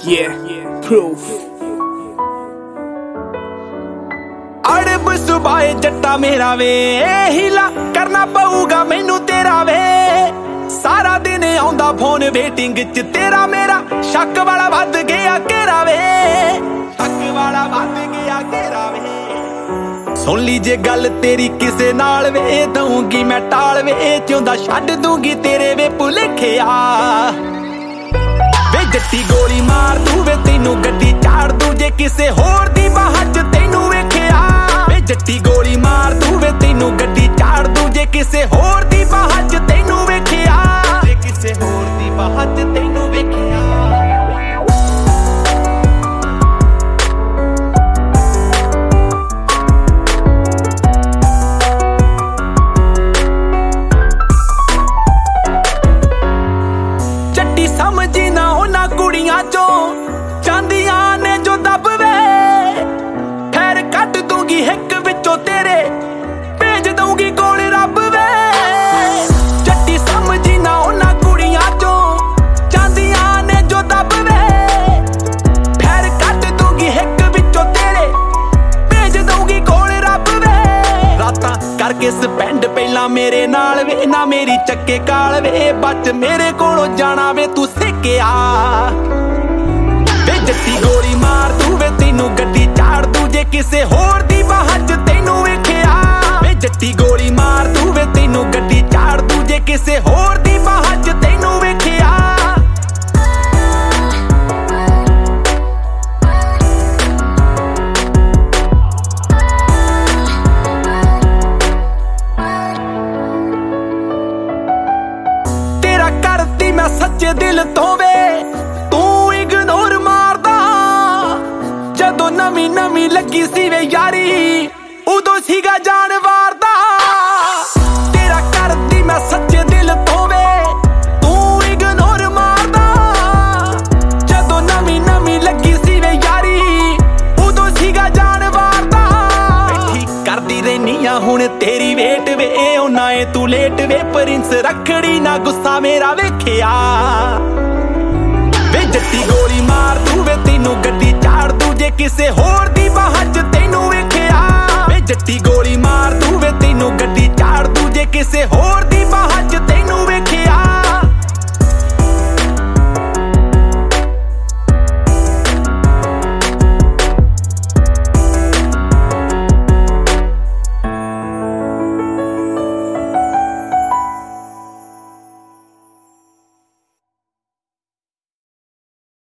proof अड़ब सुबाए जट्टा मेरा वे हिला करना पऊगा मैनू तेरा वे सारा दिन आउंदा फोन वेटिंग च तेरा मेरा शक वाला वध गया घेरा वे शक वाला वध गया घेरा वे सुन ली जे गल तेरी किसे नाल वे दूंगी मैं टाल वे चाहुंदा छड्ड दूंगी तेरे वे भुलेखिया वे जट्टी गोली मार दूं वे तैनू गड्डी चाड़ दूं जे किसे होर दी बाह च तैनू वेखिया वे जट्टी गोली मार दूं वे तैनू गड्डी चाड़ दूं जे किसे होर दी बाह च तैनू वेखिया जे किसे होर दी बाह च तैनू वेखिया जट्टी समझी ना उन्हां कुड़ियां चों चांदियां ने जो दब वे खैर कट दूंगी हिक विचों तेरे भेज दूंगी कोल रब वे जट्टी समझी ना उन्हां कुड़ियां चों चांदियां ने जो दब वे खैर कट दूंगी हिक विचों तेरे भेज दूंगी कोल रब वे रातां करके स्पेंड पहला मेरे नाल वे ना मेरी चक्के काल वे बच मेरे कोलों जाना वे तू सिक्किया वे जट्टी गोली मार दूं वे तैनू गड्डी चाड़ दूं जे किसे होर दी बाह च तैनू वेखिया वे जट्टी गोली मार दूं वे तैनू गड्डी चाड़ दूं जे किसे होर दी बाह च तैनू वेखिया तेरा करती मैं सच्चे दिल तो वे तू इग्नोर मारदा जदों नवी नवी लगी सी वे यारी उदों सीगा जान वारदा तेरा करती मैं सच्चे दिल तो वे तू इग्नोर मारदा जदों नवी नवी लगी सी वे यारी उदों सीगा जान वारदा बैठी करदी रहनिया हुण तेरी वेट वे ओना ए तू लेट वे प्रिंस रखड़ी ना गुस्सा मेरा वेखिया वे जट्टी गोली मार दूं वे तैनू गड्डी चाड़ दूं जे किसे होर दी बाह च तैनू वेखिया वे जट्टी गोली मार दूं वे तैनू गड्डी चाड़ दूं जे किसे होर